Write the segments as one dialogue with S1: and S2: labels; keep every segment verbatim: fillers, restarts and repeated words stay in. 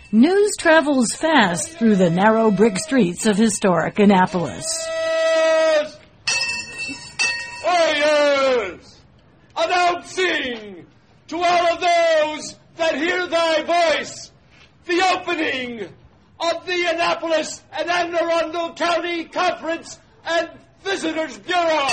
S1: News travels fast through the narrow brick streets of historic Annapolis.
S2: Warriors, announcing to all of those that hear thy voice, the opening of the Annapolis and Anne Arundel County Conference and Visitors Bureau.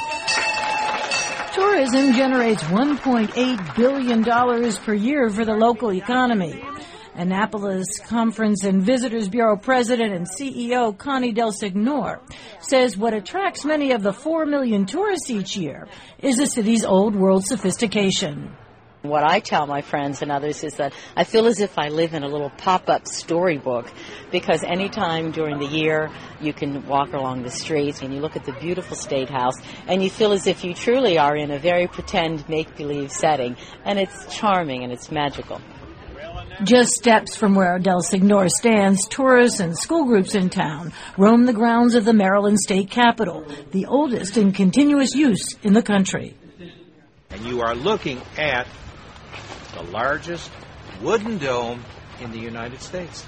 S1: Tourism generates one point eight billion dollars per year for the local economy. Annapolis Conference and Visitors Bureau President and C E O Connie Del Signor says what attracts many of the four million tourists each year is the city's old world sophistication.
S3: What I tell my friends and others is that I feel as if I live in a little pop-up storybook, because anytime during the year you can walk along the streets and you look at the beautiful State House and you feel as if you truly are in a very pretend make-believe setting, and it's charming and it's magical.
S1: Just steps from where Del Signor stands, tourists and school groups in town roam the grounds of the Maryland State Capitol, the oldest in continuous use in the country.
S4: And you are looking at the largest wooden dome in the United States.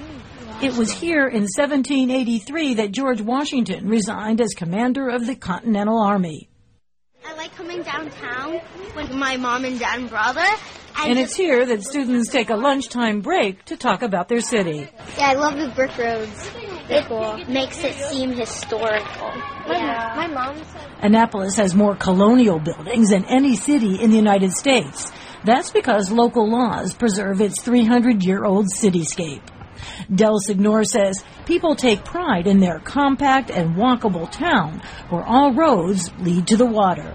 S1: It was here in seventeen eighty-three that George Washington resigned as commander of the Continental Army.
S5: I like coming downtown with my mom and dad and brother.
S1: And, and it's here that students take a lunchtime break to talk about their city.
S5: Yeah, I love the brick roads. It cool. Makes it seem historical. Yeah. My, my mom said...
S1: Annapolis has more colonial buildings than any city in the United States. That's because local laws preserve its three hundred year old cityscape. Del Signor says people take pride in their compact and walkable town where all roads lead to the water.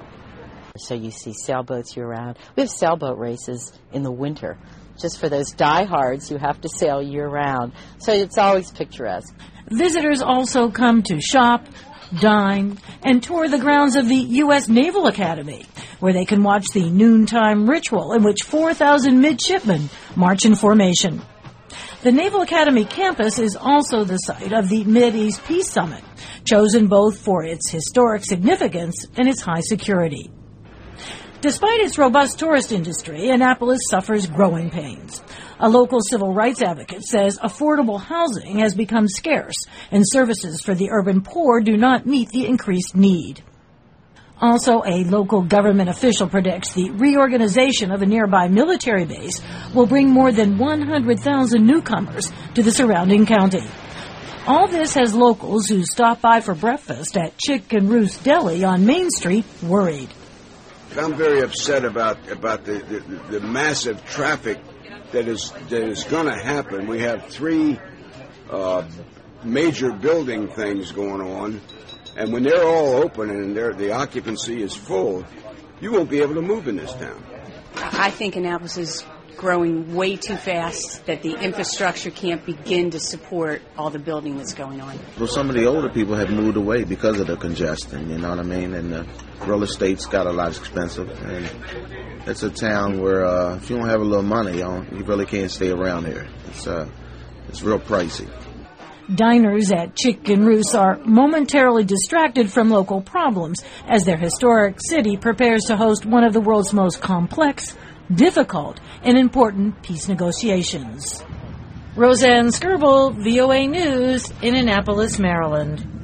S3: So you see sailboats year-round. We have sailboat races in the winter. Just for those diehards who have to sail year-round. So it's always picturesque.
S1: Visitors also come to shop, dine, and tour the grounds of the U S Naval Academy, where they can watch the noontime ritual in which four thousand midshipmen march in formation. The Naval Academy campus is also the site of the Mideast Peace Summit, chosen both for its historic significance and its high security. Despite its robust tourist industry, Annapolis suffers growing pains. A local civil rights advocate says affordable housing has become scarce and services for the urban poor do not meet the increased need. Also, a local government official predicts the reorganization of a nearby military base will bring more than one hundred thousand newcomers to the surrounding county. All this has locals who stop by for breakfast at Chick and Roost Deli on Main Street worried.
S6: I'm very upset about about the, the, the massive traffic that is that is going to happen. We have three uh, major building things going on, and when they're all open and they're, the occupancy is full, you won't be able to move in this town.
S7: I think Annapolis is growing way too fast, that the infrastructure can't begin to support all the building that's going on.
S8: Well, some of the older people have moved away because of the congestion, you know what I mean? And the real estate's got a lot expensive. And it's a town where uh, if you don't have a little money, you, don't, you really can't stay around here. It's, uh, it's real pricey.
S1: Diners at Chick and Roost are momentarily distracted from local problems as their historic city prepares to host one of the world's most complex, difficult, and important peace negotiations. Roseanne Skirble, V O A News, in Annapolis, Maryland.